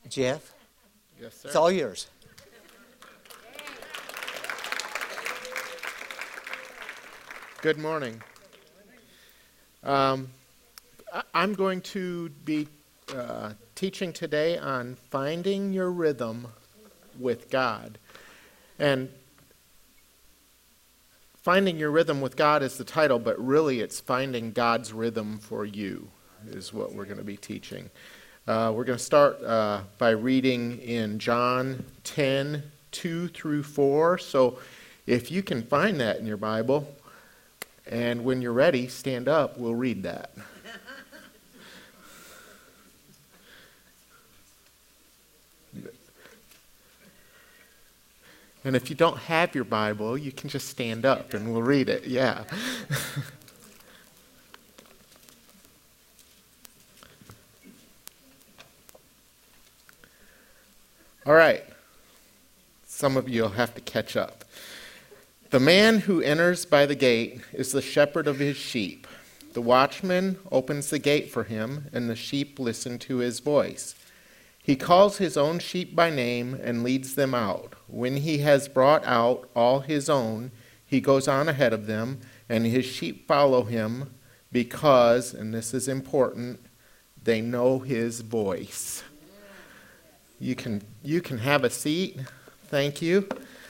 Jeff, Yes, sir. it's all yours. Good morning. I'm going to be teaching today on finding your rhythm with God. And finding your rhythm with God is the title, but really it's finding God's rhythm for you is what we're going to be teaching. We're going to start by reading in John 10, 2 through 4. So if you can find that in your Bible, and when you're ready, stand up, we'll read that. And if you don't have your Bible, you can just stand up and we'll read it. Yeah. All right. Some of you will have to catch up. The man who enters by the gate is the shepherd of his sheep. The watchman opens the gate for him, and the sheep listen to his voice. He calls his own sheep by name and leads them out. When he has brought out all his own, he goes on ahead of them, and his sheep follow him because, and this is important, they know his voice. You can have a seat. Thank you.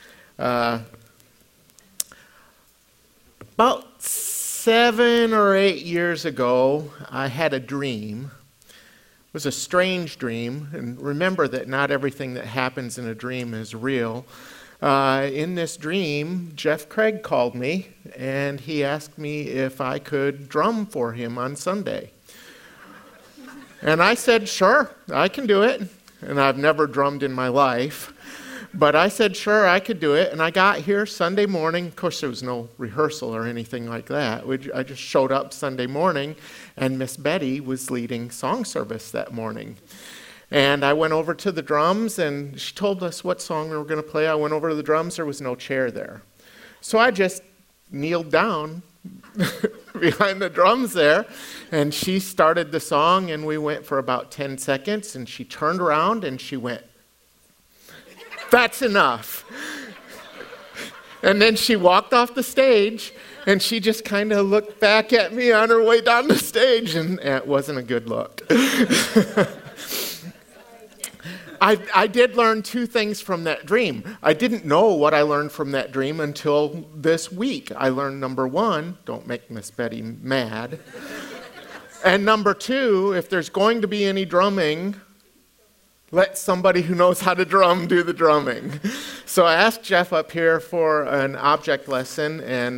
About 7 or 8 years ago, I had a dream. It was a strange dream, and remember that not everything that happens in a dream is real. In this dream, Jeff Craig called me, and he asked me if I could drum for him on Sunday. And I said, sure, I can do it. And I've never drummed in my life. But I said, sure, I could do it. And I got here Sunday morning. Of course, there was no rehearsal or anything like that. I just showed up Sunday morning, and Miss Betty was leading song service that morning. And I went over to the drums, and she told us what song we were going to play. I went over to the drums. There was no chair there. So I just kneeled down behind the drums there, and she started the song, and we went for about 10 seconds, and she turned around, and she went, "That's enough." And then she walked off the stage, and she just kind of looked back at me on her way down the stage, and it wasn't a good look. I did learn 2 things from that dream. I didn't know what I learned from that dream until this week. I learned, number 1, don't make Miss Betty mad. And number 2, if there's going to be any drumming, let somebody who knows how to drum do the drumming. So I asked Jeff up here for an object lesson, and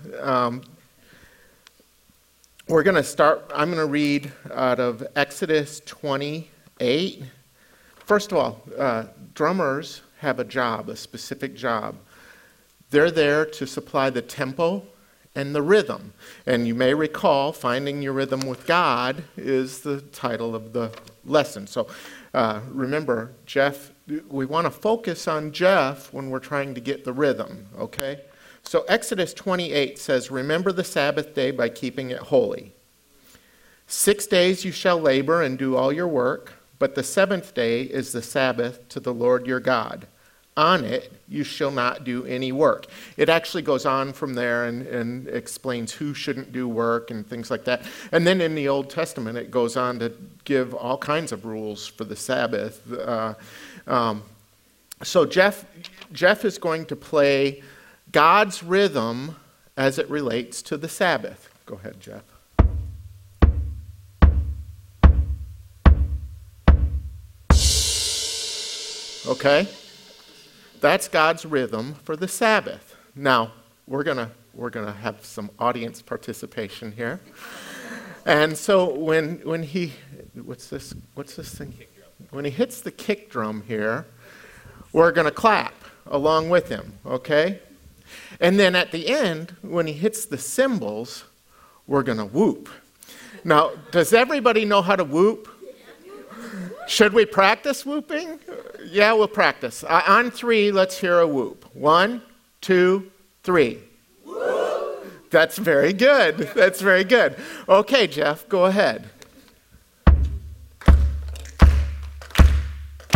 we're going to start. I'm going to read out of Exodus 28. First of all, drummers have a job, a specific job. They're there to supply the tempo and the rhythm. And you may recall, Finding Your Rhythm with God is the title of the lesson. So remember, Jeff, we want to focus on Jeff when we're trying to get the rhythm, okay? So Exodus 28 says, "Remember the Sabbath day by keeping it holy. 6 days you shall labor and do all your work, but the 7th day is the Sabbath to the Lord your God. On it you shall not do any work." It actually goes on from there and explains who shouldn't do work and things like that. And then in the Old Testament it goes on to give all kinds of rules for the Sabbath. So Jeff is going to play God's rhythm as it relates to the Sabbath. Go ahead, Jeff. Okay? That's God's rhythm for the Sabbath. Now, we're gonna have some audience participation here. And so when he what's this thing? When he hits the kick drum here, we're gonna clap along with him, okay? And then at the end, when he hits the cymbals, we're gonna whoop. Now, does everybody know how to whoop? Should we practice whooping? Yeah, we'll practice. On 3, let's hear a whoop. 1, 2, 3. Whoop. That's very good. That's very good. Okay, Jeff, go ahead.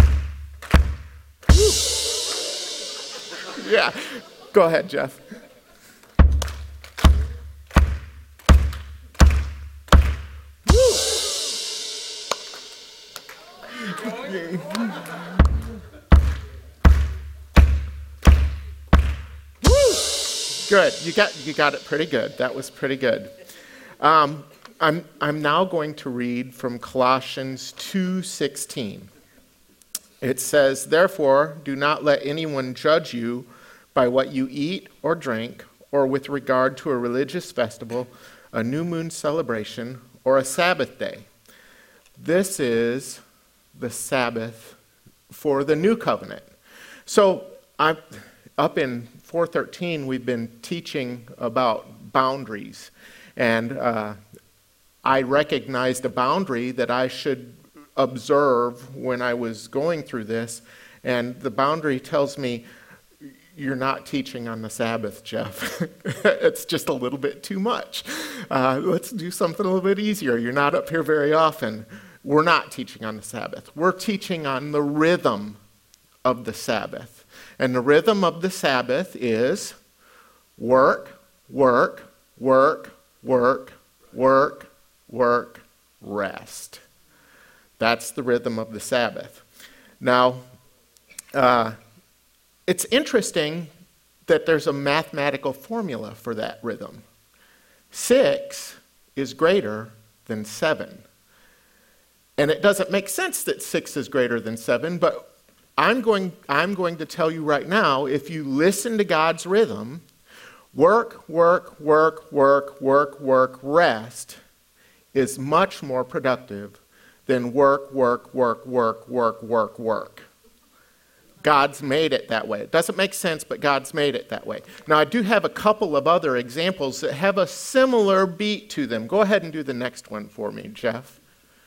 Yeah. Go ahead, Jeff. Good. You got it pretty good. That was pretty good. I'm now going to read from Colossians 2:16. It says, "Therefore, do not let anyone judge you by what you eat or drink, or with regard to a religious festival, a new moon celebration, or a Sabbath day." This is the Sabbath for the new covenant. So up in 413, we've been teaching about boundaries. And I recognized a boundary that I should observe when I was going through this. And the boundary tells me, you're not teaching on the Sabbath, Jeff. It's just a little bit too much. Let's do something a little bit easier. You're not up here very often. We're not teaching on the Sabbath. We're teaching on the rhythm of the Sabbath. And the rhythm of the Sabbath is work, work, work, work, work, work, rest. That's the rhythm of the Sabbath. Now, it's interesting that there's a mathematical formula for that rhythm. 6 is greater than 7. And it doesn't make sense that 6 is greater than 7, but I'm going to tell you right now, if you listen to God's rhythm, work, work, work, work, work, work, rest is much more productive than work, work, work, work, work, work, work. God's made it that way. It doesn't make sense, but God's made it that way. Now, I do have a couple of other examples that have a similar beat to them. Go ahead and do the next one for me, Jeff.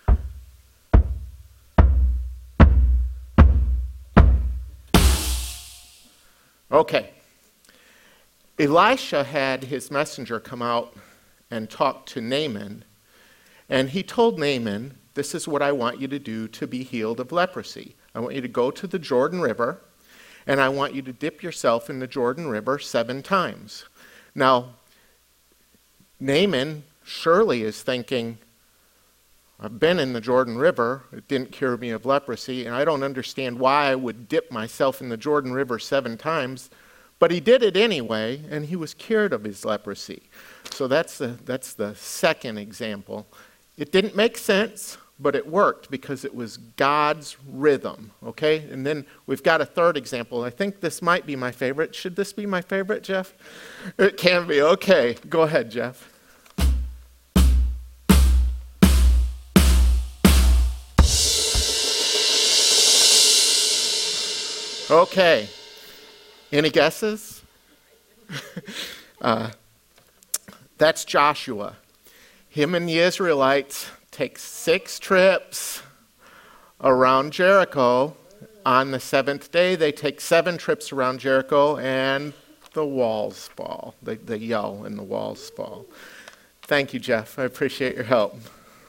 Okay. Elisha had his messenger come out and talk to Naaman, and he told Naaman, "This is what I want you to do to be healed of leprosy. I want you to go to the Jordan River, and I want you to dip yourself in the Jordan River 7 times. Now, Naaman surely is thinking, I've been in the Jordan River, it didn't cure me of leprosy, and I don't understand why I would dip myself in the Jordan River 7 times, but he did it anyway, and he was cured of his leprosy. So that's the second example. It didn't make sense, but it worked because it was God's rhythm, okay? And then we've got a third example. I think this might be my favorite. Should this be my favorite, Jeff? It can be. Okay, go ahead, Jeff. Okay. Any guesses? That's Joshua. Him and the Israelites take 6 trips around Jericho. On the 7th day, they take 7 trips around Jericho, and the walls fall. They yell, and the walls fall. Thank you, Jeff. I appreciate your help.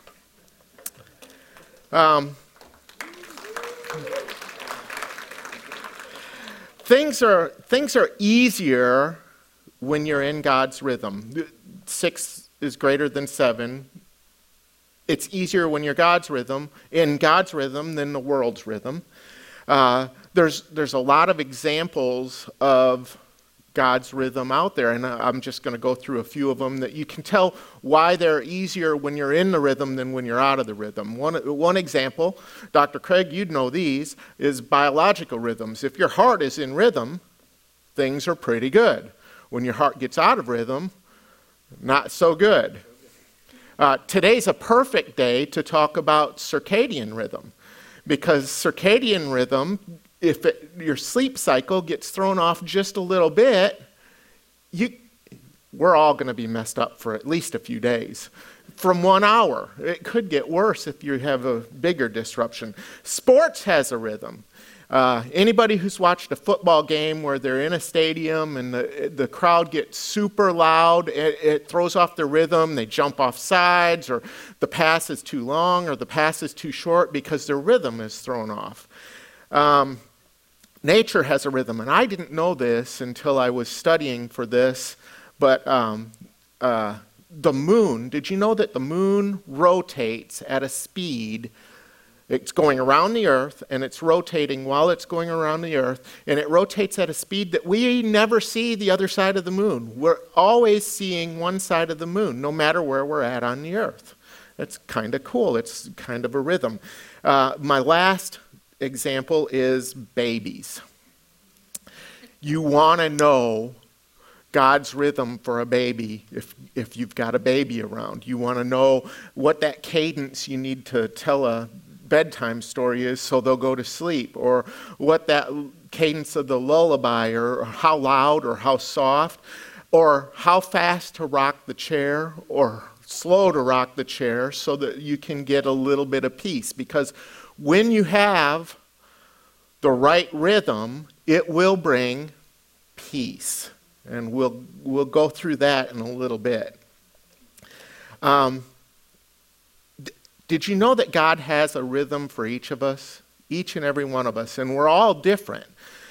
Things are easier when you're in God's rhythm. 6 is greater than 7. It's easier when you're in God's rhythm than the world's rhythm. There's a lot of examples of God's rhythm out there, and I'm just going to go through a few of them that you can tell why they're easier when you're in the rhythm than when you're out of the rhythm. One example, Dr. Craig, you'd know these, is biological rhythms. If your heart is in rhythm, things are pretty good. When your heart gets out of rhythm, not so good. Today's a perfect day to talk about circadian rhythm, because circadian rhythm, if your sleep cycle gets thrown off just a little bit, we're all going to be messed up for at least a few days. From 1 hour. It could get worse if you have a bigger disruption. Sports has a rhythm. Anybody who's watched a football game where they're in a stadium and the crowd gets super loud, it throws off their rhythm, they jump off sides, or the pass is too long or the pass is too short because their rhythm is thrown off. Nature has a rhythm, and I didn't know this until I was studying for this, but the moon, did you know that the moon rotates at a speed? It's going around the earth, and it's rotating while it's going around the earth, and it rotates at a speed that we never see the other side of the moon. We're always seeing one side of the moon, no matter where we're at on the earth. That's kind of cool. It's kind of a rhythm. My last example is babies. You want to know God's rhythm for a baby if you've got a baby around. You want to know what that cadence you need to tell a bedtime story is so they'll go to sleep, or what that cadence of the lullaby, or how loud or how soft, or how fast to rock the chair or slow to rock the chair so that you can get a little bit of peace. Because when you have the right rhythm, it will bring peace. And we'll go through that in a little bit. Did you know that God has a rhythm for each of us? Each and every one of us. And we're all different.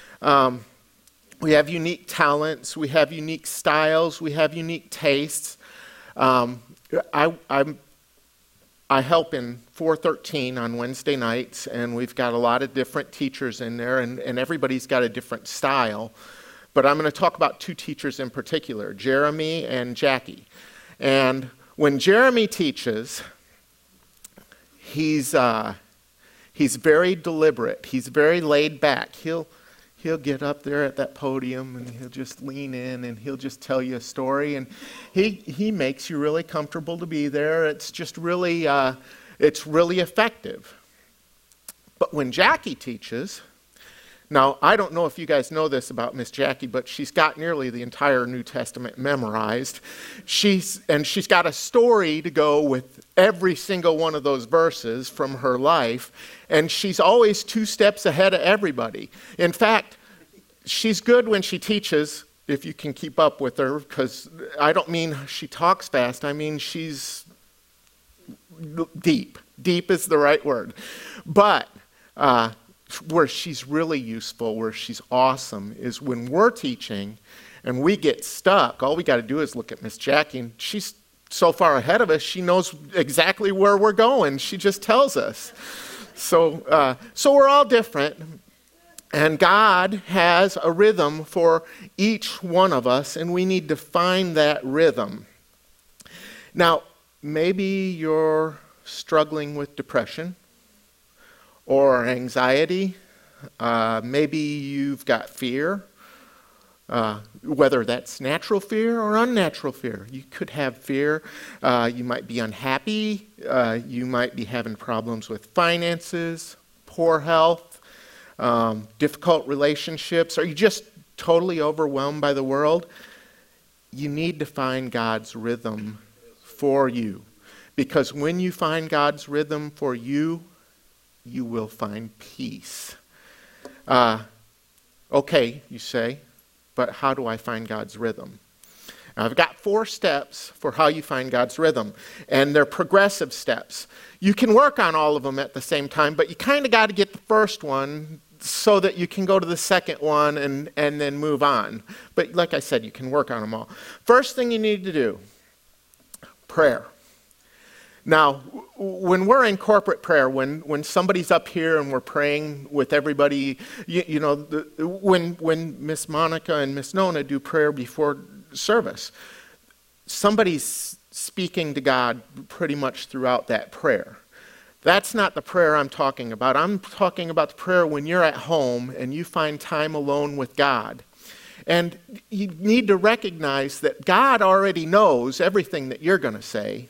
We have unique talents. We have unique styles. We have unique tastes. I help in 413 on Wednesday nights, and we've got a lot of different teachers in there, and everybody's got a different style. But I'm going to talk about two teachers in particular, Jeremy and Jackie. And when Jeremy teaches, he's very deliberate. He's very laid back. He'll get up there at that podium and he'll just lean in and he'll just tell you a story, and he makes you really comfortable to be there. It's just really it's really effective. But when Jackie teaches, now I don't know if you guys know this about Miss Jackie, but she's got nearly the entire New Testament memorized. She's got a story to go with every single one of those verses from her life, and she's always 2 steps ahead of everybody. In fact, she's good when she teaches, if you can keep up with her, because I don't mean she talks fast, I mean she's deep. Deep is the right word. But where she's really useful, where she's awesome, is when we're teaching and we get stuck. All we got to do is look at Miss Jackie, and she's so far ahead of us, she knows exactly where we're going. She just tells us. So we're all different, and God has a rhythm for each one of us, and we need to find that rhythm. Now, maybe you're struggling with depression or anxiety. Maybe you've got fear, whether that's natural fear or unnatural fear. You could have fear. You might be unhappy. You might be having problems with finances, poor health, difficult relationships. Are you just totally overwhelmed by the world? You need to find God's rhythm for you. Because when you find God's rhythm for you, you will find peace. Okay, you say, but how do I find God's rhythm? Now, I've got 4 steps for how you find God's rhythm, and they're progressive steps. You can work on all of them at the same time, but you kind of got to get the first one so that you can go to the second one and then move on. But like I said, you can work on them all. First thing you need to do, prayer. Now, when we're in corporate prayer, when somebody's up here and we're praying with everybody, when Miss Monica and Miss Nona do prayer before service, somebody's speaking to God pretty much throughout that prayer. That's not the prayer I'm talking about. I'm talking about the prayer when you're at home and you find time alone with God. And you need to recognize that God already knows everything that you're going to say.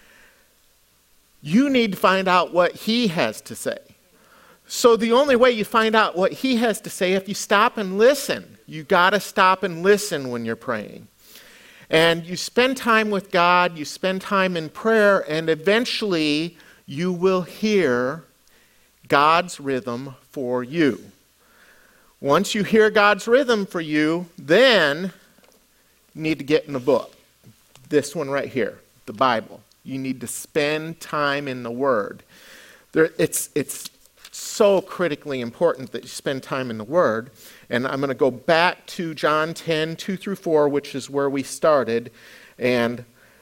You need to find out what He has to say. So the only way you find out what He has to say, if you stop and listen. You got to stop and listen when you're praying. And you spend time with God, you spend time in prayer, and eventually you will hear God's rhythm for you. Once you hear God's rhythm for you, then you need to get in the book. This one right here, the Bible. You need to spend time in the Word. It's so critically important that you spend time in the Word. And I'm going to go back to John 10, 2 through 4, which is where we started. And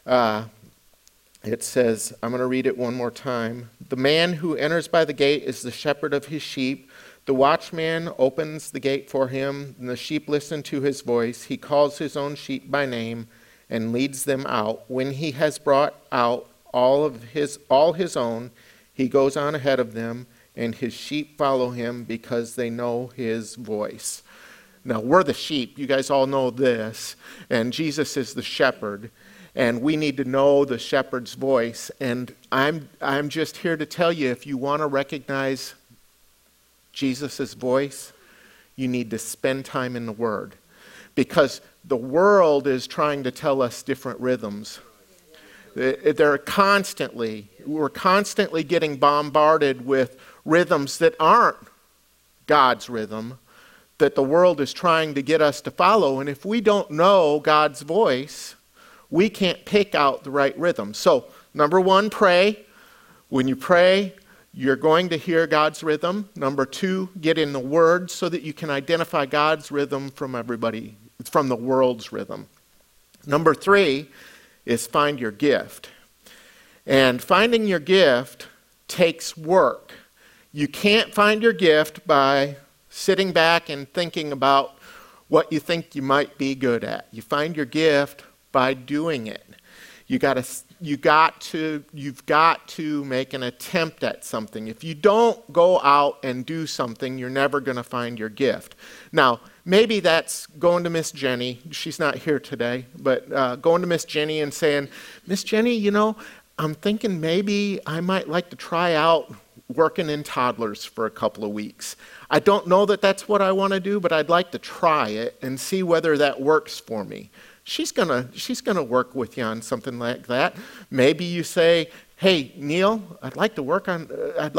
it says, I'm going to read it one more time. The man who enters by the gate is the shepherd of his sheep. The watchman opens the gate for him, and the sheep listen to his voice. He calls his own sheep by name and leads them out. When he has brought out all his own, he goes on ahead of them, and his sheep follow him because they know his voice. Now, we're the sheep. You guys all know this. And Jesus is the shepherd. And we need to know the shepherd's voice. And I'm just here to tell you, if you want to recognize Jesus' voice, you need to spend time in the Word. Because the world is trying to tell us different rhythms. We're constantly getting bombarded with rhythms that aren't God's rhythm, that the world is trying to get us to follow. And if we don't know God's voice, we can't pick out the right rhythm. So, number one, pray. When you pray, you're going to hear God's rhythm. Number two, get in the Word so that you can identify God's rhythm from the world's rhythm. Number three is find your gift. And finding your gift takes work. You can't find your gift by sitting back and thinking about what you think you might be good at. You find your gift by doing it. You've got to make an attempt at something. If you don't go out and do something, you're never going to find your gift. Now, maybe that's going to Miss Jenny. She's not here today, but going to Miss Jenny and saying, Miss Jenny, I'm thinking maybe I might like to try out working in toddlers for a couple of weeks. I don't know that that's what I want to do, but I'd like to try it and see whether that works for me. She's gonna work with you on something like that. Maybe you say, "Hey, Neil, I'd like to work on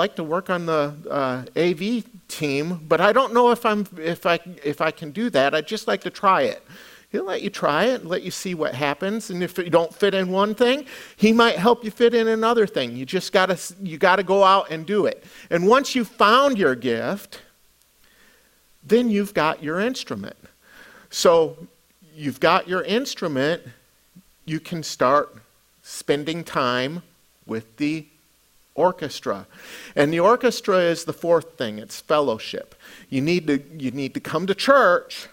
the AV team, but I don't know if I can do that. I'd just like to try it." He'll let you try it and let you see what happens. And if you don't fit in one thing, he might help you fit in another thing. You gotta go out and do it. And once you've found your gift, then you've got your instrument. So you've got your instrument, you can start spending time with the orchestra. And the orchestra is the fourth thing, it's fellowship. You need to come to church,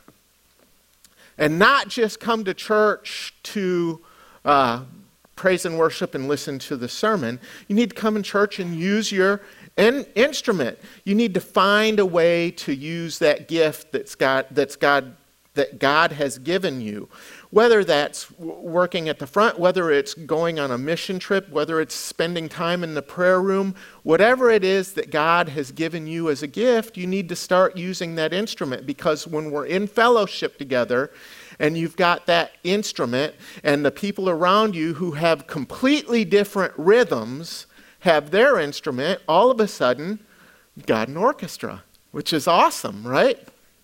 and not just come to church to praise and worship and listen to the sermon. You need to come in church and use your instrument. You need to find a way to use that gift that God has given you. Whether that's working at the front, whether it's going on a mission trip, whether it's spending time in the prayer room, whatever it is that God has given you as a gift, you need to start using that instrument, because when we're in fellowship together and you've got that instrument and the people around you who have completely different rhythms have their instrument, all of a sudden you've got an orchestra, which is awesome, right?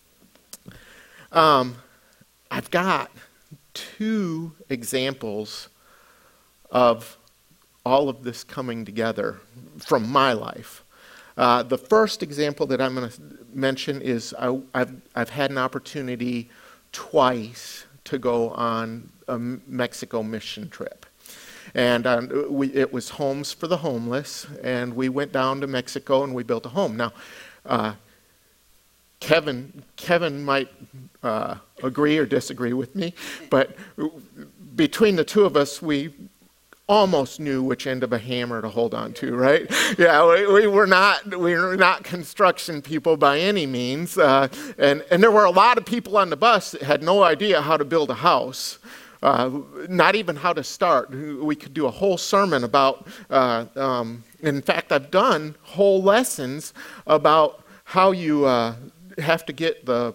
I've got two examples of all of this coming together from my life. The first example that I'm going to mention is I've had an opportunity twice to go on a Mexico mission trip. And it was Homes for the Homeless, and we went down to Mexico and we built a home. Now, Kevin might agree or disagree with me, but between the two of us, we almost knew which end of a hammer to hold on to, right? Yeah, we were not construction people by any means, and there were a lot of people on the bus that had no idea how to build a house. Not even how to start. We could do a whole sermon about, in fact, I've done whole lessons about how you have to get the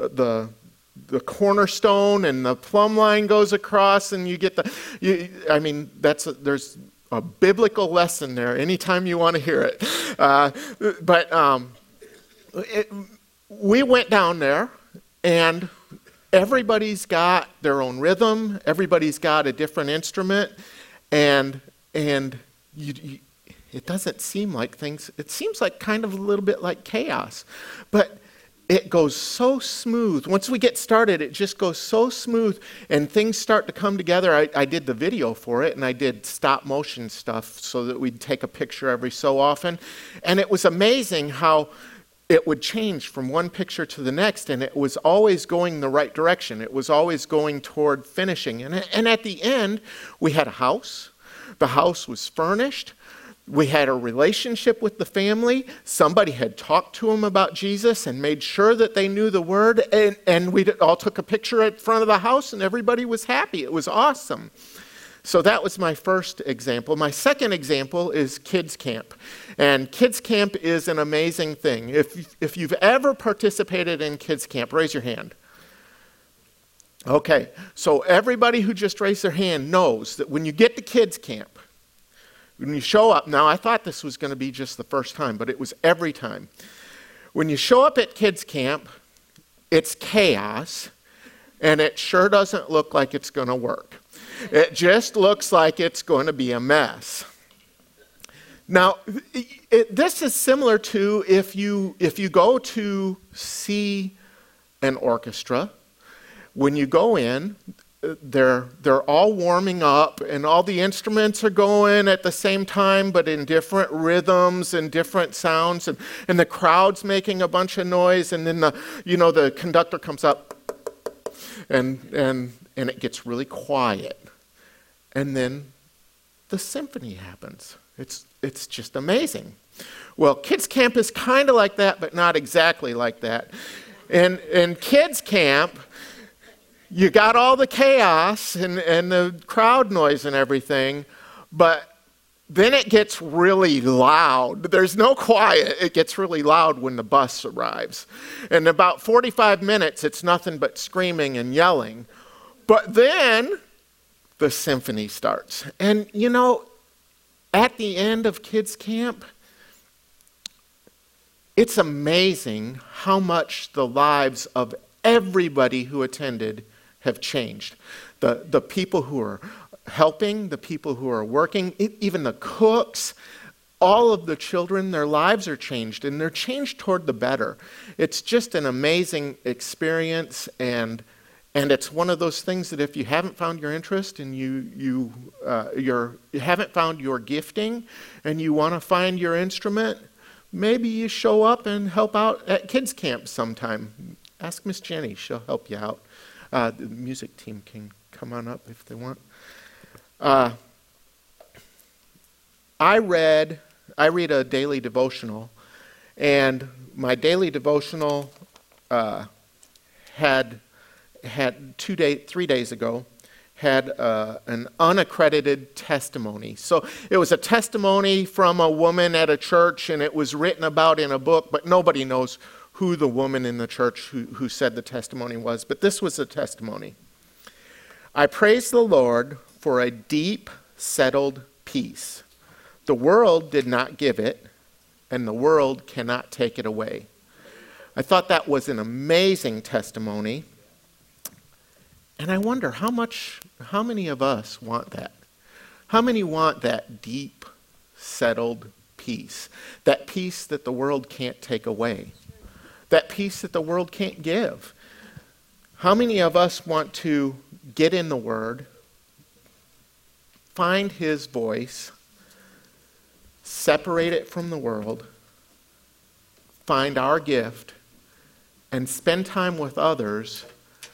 cornerstone and the plumb line goes across, and you get there's a biblical lesson there anytime you want to hear it. We went down there, and everybody's got their own rhythm. Everybody's got a different instrument, and it doesn't seem like things, it seems like kind of a little bit like chaos. But it goes so smooth. Once we get started, it just goes so smooth and things start to come together. I did the video for it and I did stop motion stuff so that we'd take a picture every so often. And it was amazing how it would change from one picture to the next, and it was always going the right direction. It was always going toward finishing. And at the end, we had a house. The house was furnished. We had a relationship with the family. Somebody had talked to them about Jesus and made sure that they knew the word. And we all took a picture in front of the house, and everybody was happy. It was awesome. So that was my first example. My second example is kids camp. And kids camp is an amazing thing. If you've ever participated in kids camp, raise your hand. Okay, so everybody who just raised their hand knows that when you get to kids camp, when you show up, now I thought this was going to be just the first time, but it was every time. When you show up at kids camp, it's chaos, and it sure doesn't look like it's going to work. It just looks like it's going to be a mess. Now, this is similar to if you go to see an orchestra. When you go in, they're all warming up and all the instruments are going at the same time but in different rhythms and different sounds, and the crowd's making a bunch of noise, and then the conductor comes up and it gets really quiet, and then the symphony happens. It's just amazing. Well, kids camp is kind of like that, but not exactly like that. In kids camp, you got all the chaos and the crowd noise and everything, but then it gets really loud. There's no quiet. It gets really loud when the bus arrives. In about 45 minutes, it's nothing but screaming and yelling. But then the symphony starts. And at the end of kids camp, it's amazing how much the lives of everybody who attended have changed. The people who are helping, the people who are working, even the cooks, all of the children, their lives are changed, and they're changed toward the better. It's just an amazing experience, and it's one of those things that if you haven't found your interest and you haven't found your gifting and you want to find your instrument, maybe you show up and help out at kids camp sometime. Ask Miss Jenny, she'll help you out. The music team can come on up if they want. I read a daily devotional, and my daily devotional had 3 days ago had an unaccredited testimony. So it was a testimony from a woman at a church, and it was written about in a book, but nobody knows who the woman in the church who said the testimony was. But this was a testimony. I praise the Lord for a deep, settled peace. The world did not give it, and the world cannot take it away. I thought that was an amazing testimony. And I wonder how many of us want that? How many want that deep, settled peace? That peace that the world can't take away. That peace that the world can't give. How many of us want to get in the Word, find His voice, separate it from the world, find our gift, and spend time with others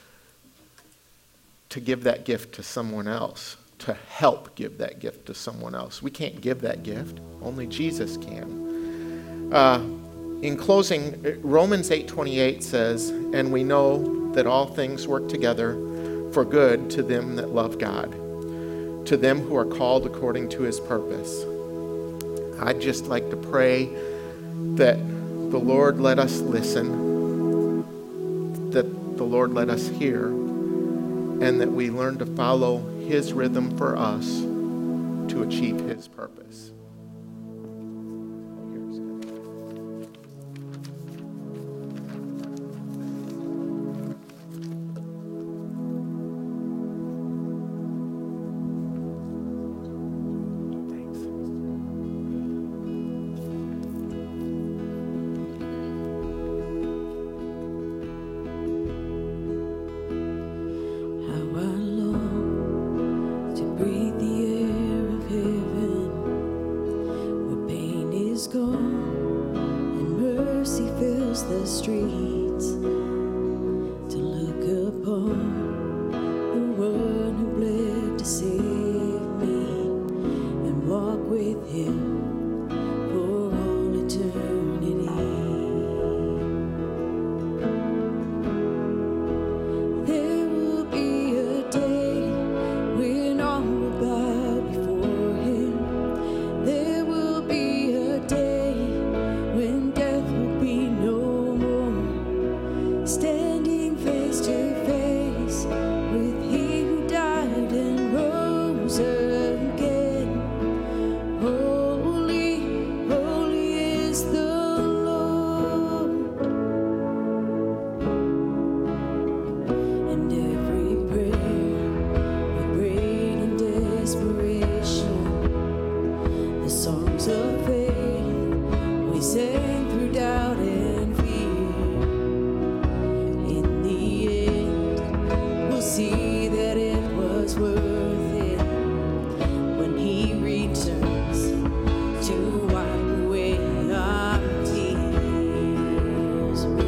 to give that gift to someone else, to help give that gift to someone else? We can't give that gift. Only Jesus can. In closing, Romans 8:28 says, "And we know that all things work together for good to them that love God, to them who are called according to His purpose." I'd just like to pray that the Lord let us listen, that the Lord let us hear, and that we learn to follow His rhythm for us to achieve His purpose. across the streets to look upon the one who bled to save me and walk with him for all eternity. There will be a day when all will bow before him. There will be a day when death will be no more, standing face to face with he who died and rose again. Holy, holy is the Lord. And every prayer we prayed in desperation, the songs of faith we sang through doubt and fear, in the end we'll see that it was worth it when he returns to wipe away our tears. Oh,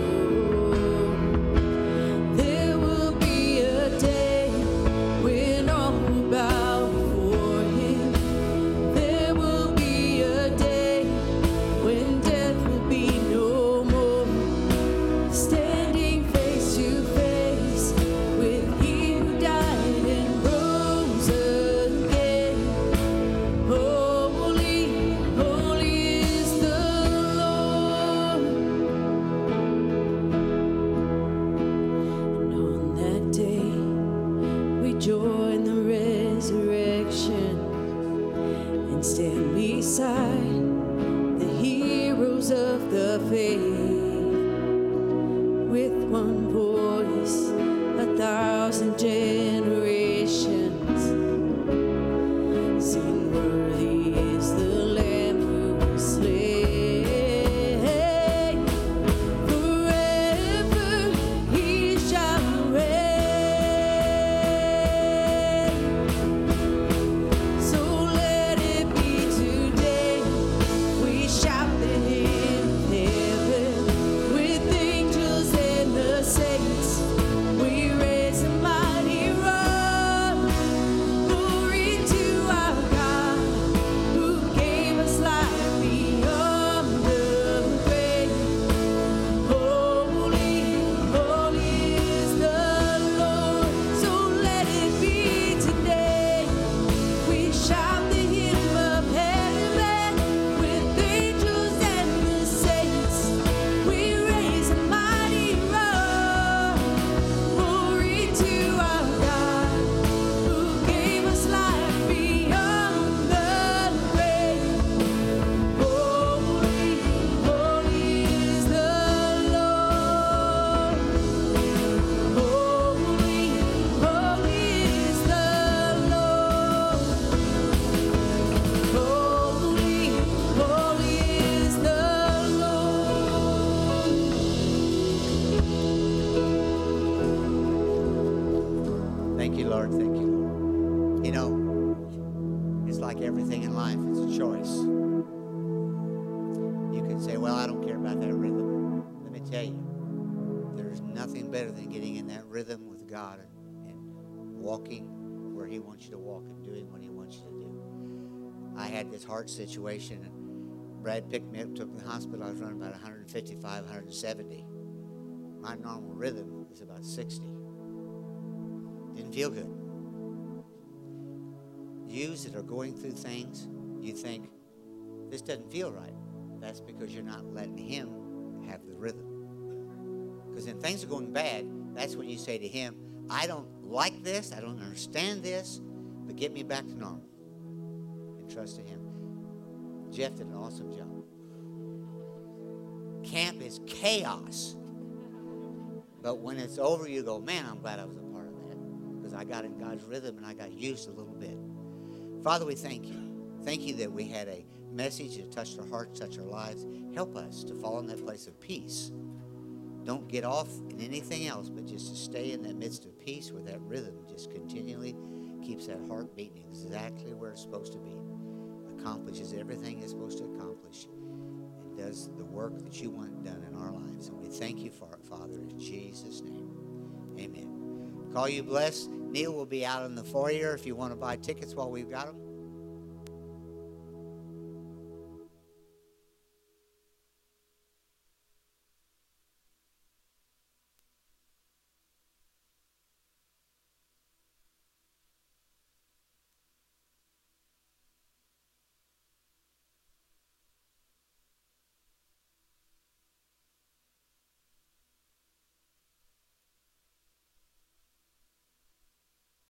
there will be a day when all will bow before him. There will be a day when death will be no more, standing face to face with he who died and rose again. Holy, holy is the Lord. And on that day we join the resurrection and stand beside the heroes of the faith, with one voice, 1,000 generations sing, worthy is the Lamb who was slain. Forever he shall reign. So let it be today. We shout the hymn of heaven with angels and the saints. We raise a mighty roar. Glory to our God who gave us life beyond the grave. Holy, holy is the Lord. So let it be today. We shout the hymn of heaven with angels and the saints. We raise a mighty roar. Glory to our God who gave us life beyond the grave. Holy, holy is the Lord. Holy, holy is the Lord. Holy, holy is the Lord. Thank you, Lord. Thank you, Lord. You know, it's like everything in life. It's a choice. You can say, well, I don't care about that rhythm. Let me tell you, there's nothing better than getting in that rhythm with God and walking where he wants you to walk and doing what he wants you to do. I had this heart situation, and Brad picked me up, took me to the hospital. I was running about 155, 170. My normal rhythm is about 60. Didn't feel good. You that are going through things, you think, this doesn't feel right. That's because you're not letting him have the rhythm. Because when things are going bad, that's when you say to him, I don't like this, I don't understand this, but get me back to normal. And trust in him. Jeff did an awesome job. Camp is chaos. But when it's over, you go, man, I'm glad I was a part of that. Because I got in God's rhythm and I got used a little bit. Father, we thank you. Thank you that we had a message that touched our hearts, touched our lives. Help us to fall in that place of peace. Don't get off in anything else, but just to stay in that midst of peace where that rhythm just continually keeps that heart beating exactly where it's supposed to be. Accomplishes everything it's supposed to accomplish. And does the work that you want done in our lives. And we thank you for it, Father, in Jesus' name. Amen. Call you blessed. Neil will be out in the foyer if you want to buy tickets while we've got them.